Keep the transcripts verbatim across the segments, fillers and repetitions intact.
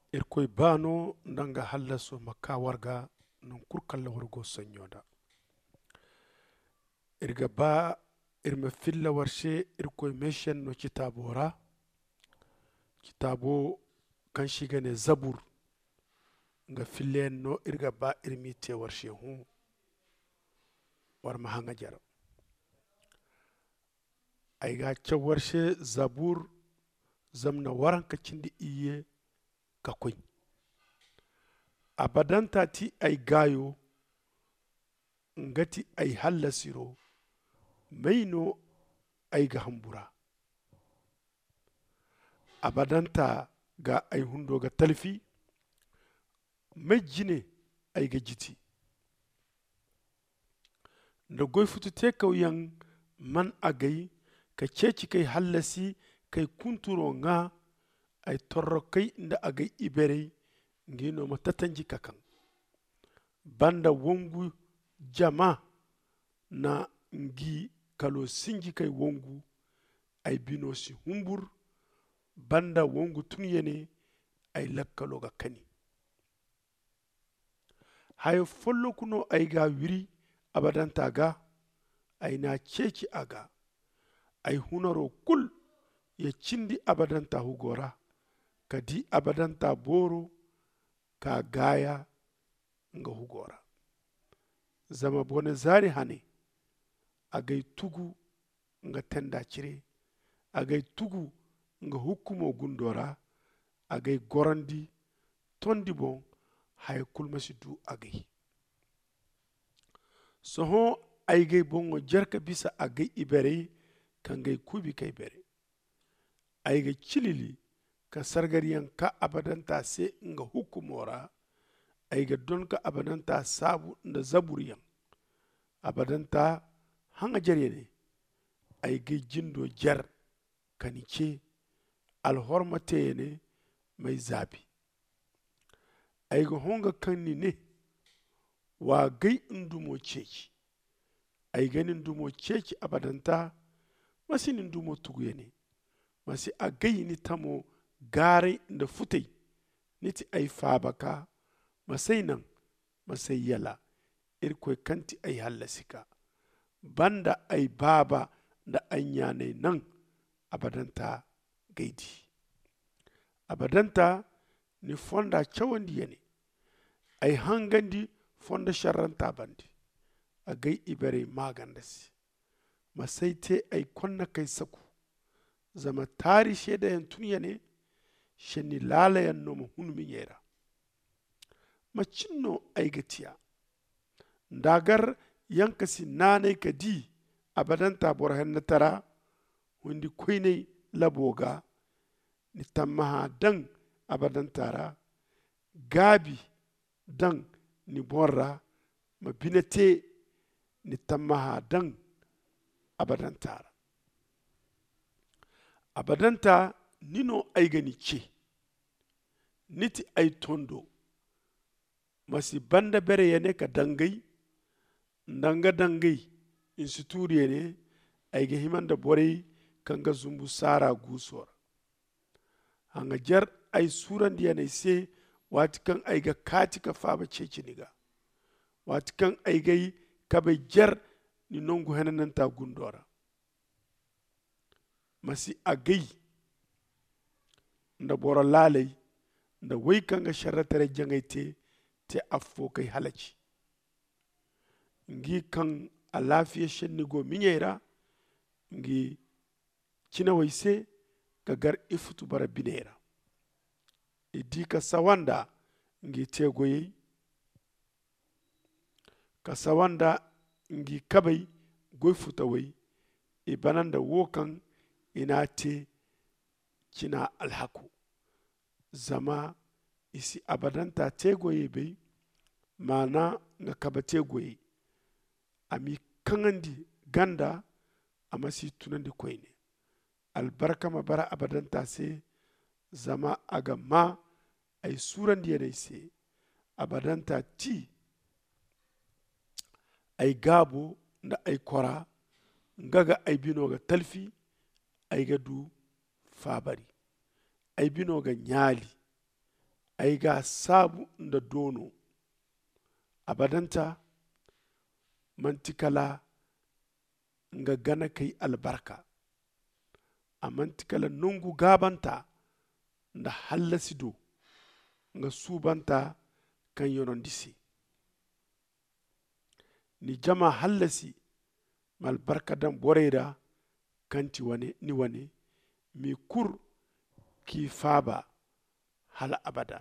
irkoy bano ndanga hallaso makka warga non kurkalla wargo sanyoda irga ba irma filla warshe irkoy meshen no kitabora kitabo kan shigane zabur nga fille no irga ba irmi te warshe hu war mahanga jar ay ga ce warshe zabur zamna waran ka cindi iye ka koy abadanta ti ay gayo ngati ay hallasiro maino ay ga hambura abadanta ga ay hundo ga talfi majjine ay ga jiti da goy futu te kauyan man agay ka ceci kai hallasi kai kunturo nga ay torro kai inda agay iberey ngino matatanji kakan banda wongu jama na ngi kalo sinji kai wongu ay binosi humbur banda wongu tunyene ay lakkalo ga kani hayo follo kuno ay ga wiri abadanta ga ay na ceci aga ay hunaro kul ya cindi abadanta hugora kadi abadanta boro ka gaya nga hugora zama bone zari hane agay tugu nga tenda cire agay tugu nga hukumo gundora agay gorandi tondi bon hay kulmasi du agay soho ay gay bongo jerka bisa agay ibere kangay kubi kay bere ay ga cilili ka sargariyan ka abadanta se nga hukumora ay ga don ka abadanta sabu nda zaburiyan abadanta hanga jarene ay ga jindo jar kanice alhormate ne mai zabi ay ga honga kanni ne wa gai ndumo ceci ay gani ndumo ceci abadanta masi ni ndumo tuguye ne masi a gai ni tamo gare da futai niti ay fabaka masai nan masai yala irkoy kanti ay hallasika banda ay baba da anyane nan abadanta gaidi abadanta ni fonda cawandi yene ay hangandi fonda sharranta bandi a gai ibere magandasi masai te ay konna kai saku zama tari sheda yan tuniya ne shenni lala yan nomo hunmi yera macinno ay gatiya ndagar yankasi nanay ka di abadanta borhan na tara hundi koynay laboga ni tammaha dan abadantara gabi dan ni borra ma binate ni tammaha dan abadantara abadanta nino ay gani ce niti ay tondo masi banda bere yene ka dangay ndanga dangay insituri yene ay ga himanda borey kanga zumbu sara gusora hanga jar ay surandi yene se wati kan ay ga kati ka faba ceciniga wati kan ay gay kabe jar ni nongu henananta gundora masi agay nda boro lalay nda way kanga sharratare jangay te te affo kay halaci ngi kan a lafiya shenni go minyera ngi cina way se ga gar ifutu bara binera idi ka sawanda ngi tegoye ka sawanda ngi kabay goy futa way e bananda wo kan ina te cina alhaku zama isi abadanta tegoye bai mana nga kaba tegoye ami kangandi ganda amasi tunandi koyne albarka ma bara abadanta se zama aga ma ay surandi yene se abadanta ti ay gabo nda ay kora ngaga ay binoga talfi ay ga du fabari ay binoga nyali aiga sabu nda dono abadanta mantikala nga gana kai albarka a mantikala nungu gabanta nda hallasido nga subanta kan yonondisi ni jama hallasi mal barka dan boreira kanti wane ni wane mi kur ki faba hala abadan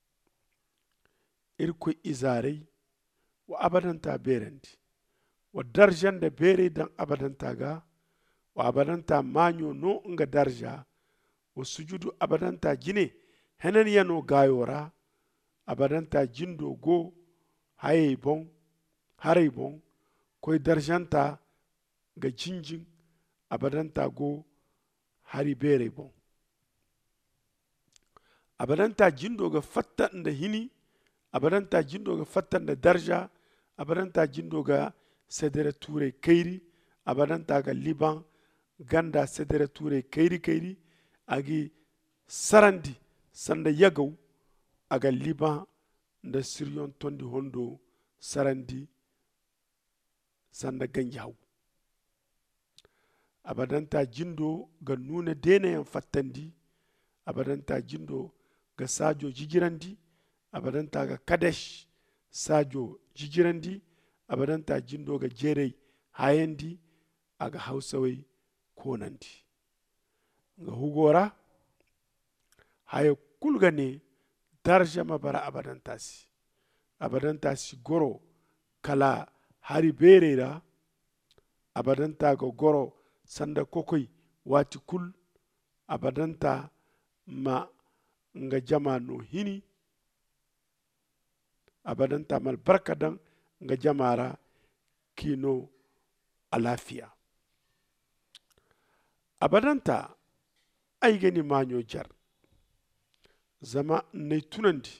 irko izarei wa abadanta berendi wa darjan da bere dan abadanta ga wa abadanta manyo no nga darja wa sujudu abadanta jine henen yano gayora abadanta jindo go haye bon haray bon koy darjanta ga jinjin abadanta go hari bere bon abadanta jindo ga fatta nda hini abadanta jindo ga fatta nda darja abadanta jindo ga sedere ture kairi abadanta ga liban ganda sedere ture kairi kairi agi sarandi sanda yagaw aga liban nda siryon tondi hondo sarandi sanda ganjaw abadanta jindo ga nuna denayan fattandi abadanta jindo ga sajo jijirandi abadanta ga kadesh sajo jijirandi abadanta jindo ga jerei hayandi aga hausawai konandi ga hugora haye kulgane darja mabara abadantasi abadantasi goro kala hari berera abadanta ga goro sanda kokoi wati kul abadanta ma nga jama no hini abadanta mal barkadan nga jamara kino alafiya abadanta ay gani manyo jar zama ne tunandi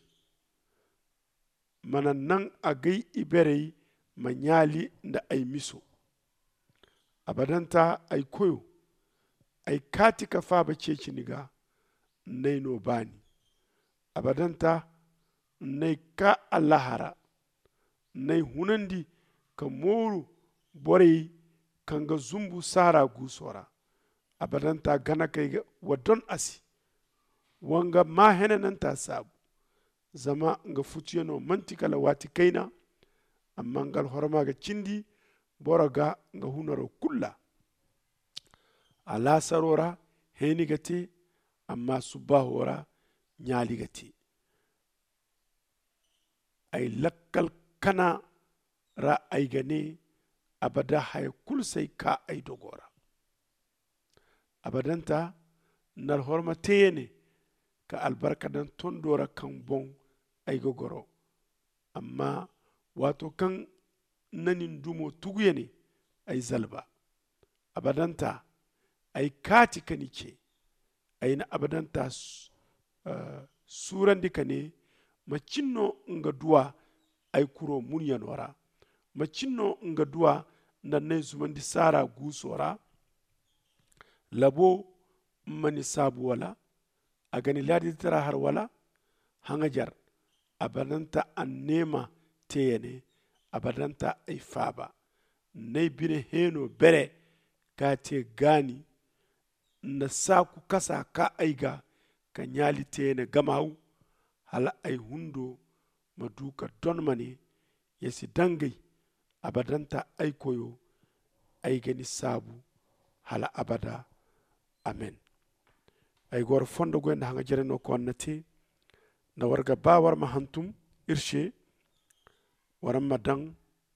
mana nan agai iberei manyali nda ay miso abadanta ay koyo ay kati ka faba ceci niga nay no bani abadanta nay ka allahara nay hunandi ka moru borei kanga zumbu sara gusora abadanta gana kai wadon asi wanga ma henenanta sabu zama nga futiyano mantikala wati kaina amma ngal horma ga cindi boraga nga hunaro kulla ala sarora heni gati amma subahora nyali gati ay lakkal kana ra ay gane abada hay kul sai ka ay dogora abadanta nal horma teyene ka albarka dan tondora kan bon ay gogoro amma wato kan nanin dumo tuguyene ay zalba abadanta ay kati kanice ay na abadanta uh, surandi kane macinno nga duwa ay kuro munyanora macinno nga duwa nanne zumandi sara gusora labo mani sabu wala agani ladi tara har wala hangajar abadanta annema teyene abadanta ay faba nay bine heno bere kate gani na saku kasa ka aiga ka nyali teyene gamaw hala ay hundo maduka don mane yesi dangay abadanta ay koyo ay gani sabu hala abada amen ay gor fondo goynda hanga jareno ko annati na warga ba war ma hantum irshe waram madang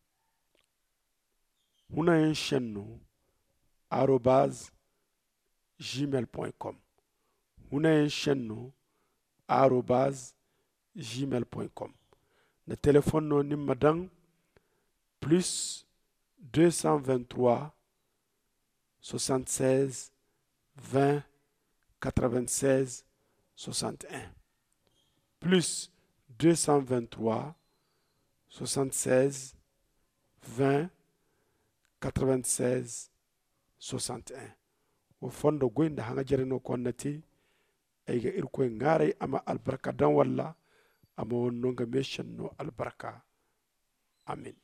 huna yen shenno arobase gmail point com huna yen shenno arobase gmail point com na téléphone no nim madang plus deux cent vingt-trois soixante-seize vingt quatre-vingt-seize soixante et un plus deux cent vingt-trois soixante-seize vingt quatre-vingt-seize soixante et un wo fondo goynda hanga jareno konnati ayga irkoy ngare ama albarka dan walla ama wonno ga me shanno albarka amin.